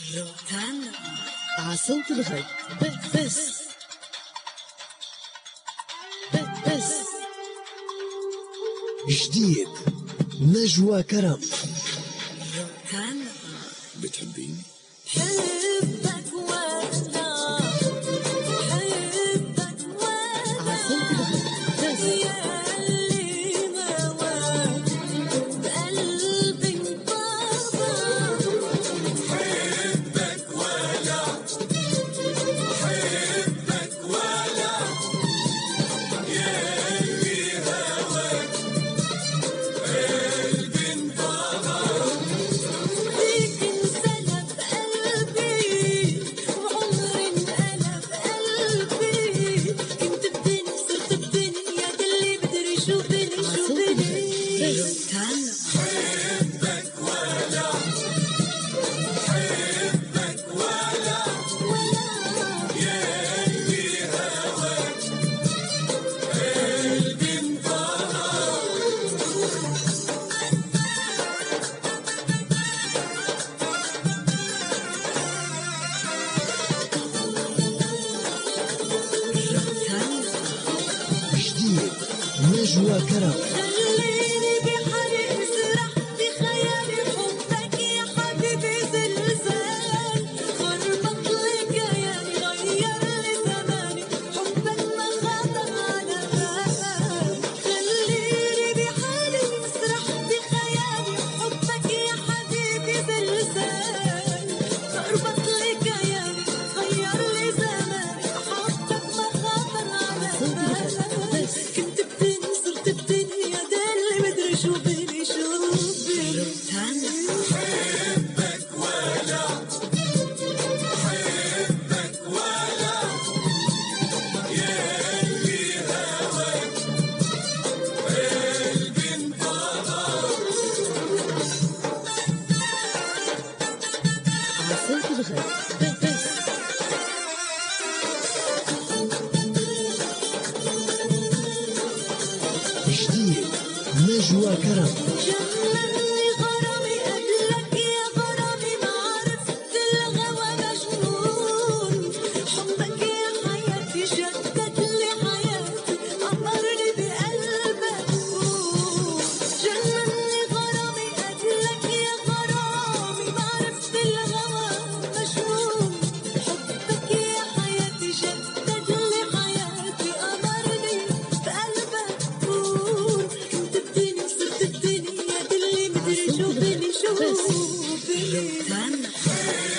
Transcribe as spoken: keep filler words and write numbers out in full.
روتانا عاصمة الغد بس بس جديد نجوى كرم. روتانا بتحبيني؟ حبك ولا حبك ولا عاصمة الغد بس ياللي مواك بقلبي انطبع. حبك ولا حبك ولا ياللي هواك قلبي انطبع. فيك انسلب قلبي وعمري انقلب قلبي. كنت بدني صرت بدنيا دلي بدري شو بني شو بني. روتانا حبك ولا حبك ولا ياللي هواك قلبي انطبع. جديد نجوى كرم. خليني بحالي اسرح بخيالي حبك يا حبيبي زلزال. خربط لي كياني غير لي زماني حبك ما خطر على بال. خليني بحالي اسرح بخيالي حبك يا حبيبي زلزال. خربط لي كياني غير لي زماني حبك ما خطر على بال. كنت بدني صرت بدني يا دلي مدري شو بيني شو بيني. حبك ولا حبك ولا ياللي هواك قلبي انطبع. عاصمة الغد بس جديد نجوى كرم. جنني غرامي قبلك يا غرامي ما عرفت الغوى مجنون. حبك يا حياتي جدد لي حياتي أمرني بقلبك كون. جنني غرامي قبلك يا غرامي ما عرفت الغوى مجنون. حبك يا حياتي جدد لي حياتي أمرني بقلبك كون. كنت بدني صرت بدني يا دلي مدري شو بني شو بني.